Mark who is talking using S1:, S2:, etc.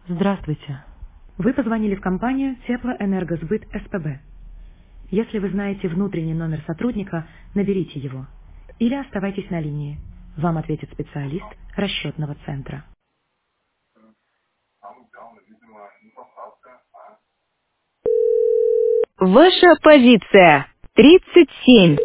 S1: Здравствуйте. Вы позвонили в компанию Теплоэнергосбыт СПБ. Если вы знаете внутренний номер сотрудника, наберите его. Или оставайтесь на линии. Вам ответит специалист расчетного центра.
S2: Ваша позиция 37.